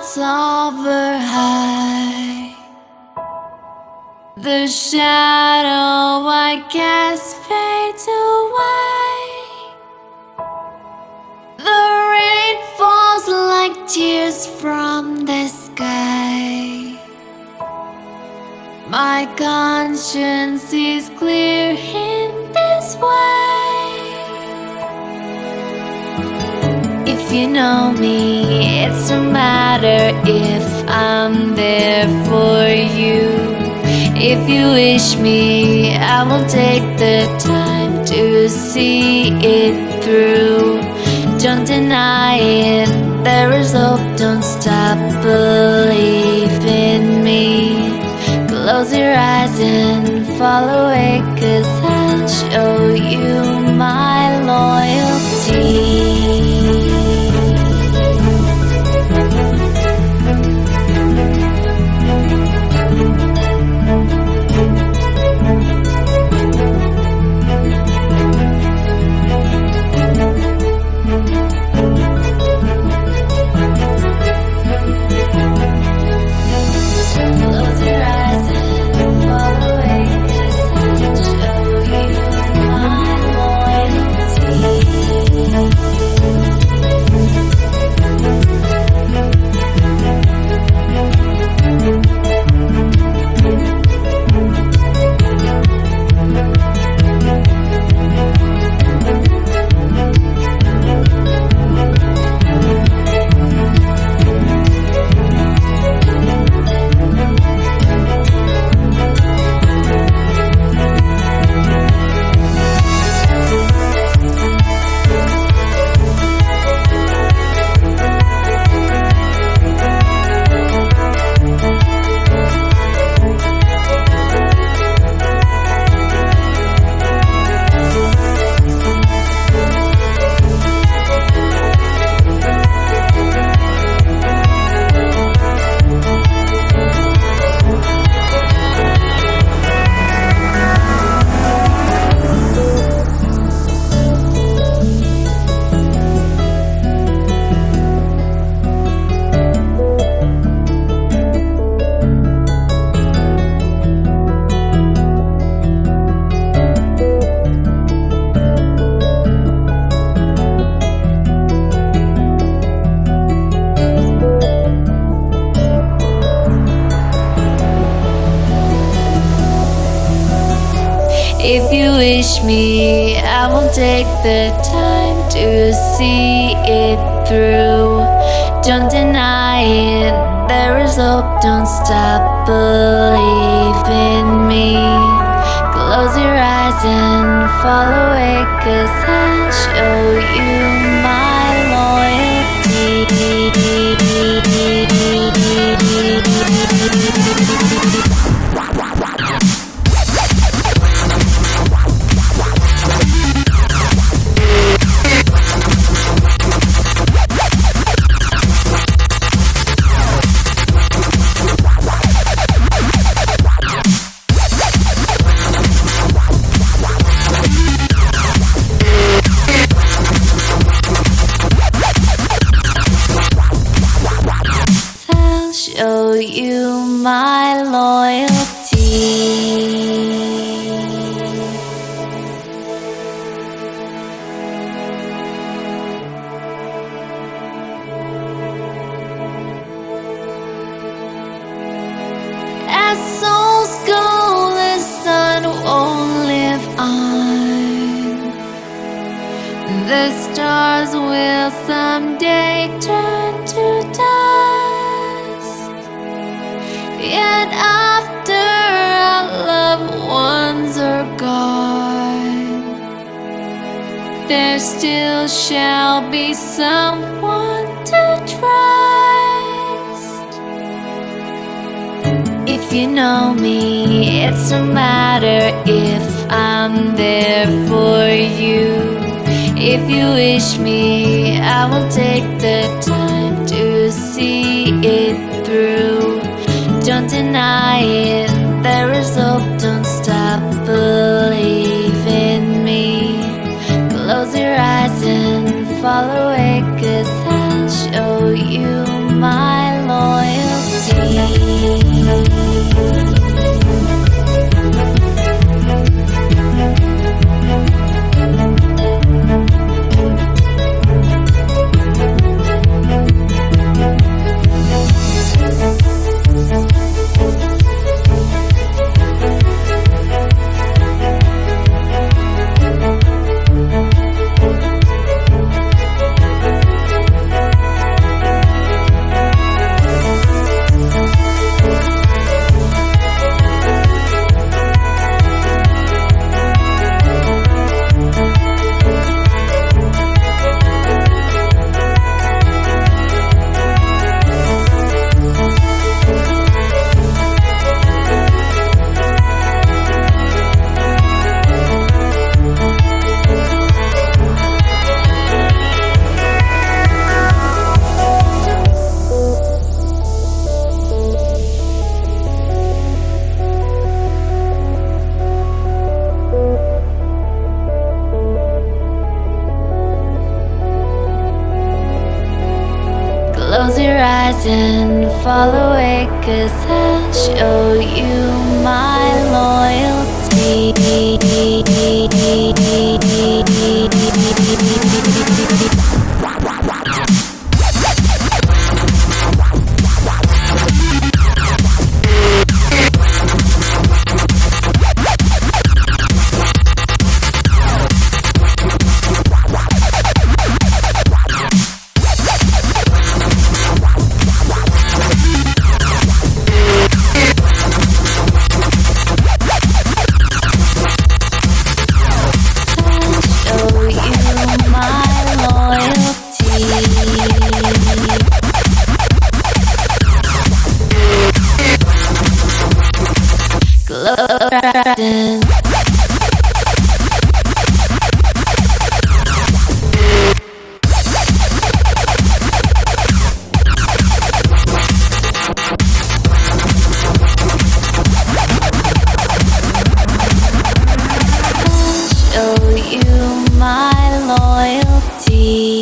soar high. The shadow I cast fades away. The rain falls like tears from the sky. My conscience is clear in this way. If you know me, it doesn't matter if I'm there for you. If you wish me, I will take the time to see it through. Don't deny it, there is hope, don't stop, believe in me. Close your eyes and fall away, 'cause I'll show you my loyalty. If you wish me, I will take the time to see it through. Don't deny it, there is hope, don't stop, believe in me. Close your eyes and fall away, 'cause I'll show you my loyalty. Show you my loyalty. As souls go, the sun won't live on. The stars will someday turn to dust. Yet after our loved ones are gone, there still shall be someone to trust. If you know me, it doesn't matter if I'm there for you. If you wish me, I will take the time to see it through. Don't deny it, there is hope, don't stop, believe in me. Close your eyes and fall away, 'cause I'll show you my love. Close your eyes and fall away, 'cause I'll show you my loyalty. Show you my loyalty.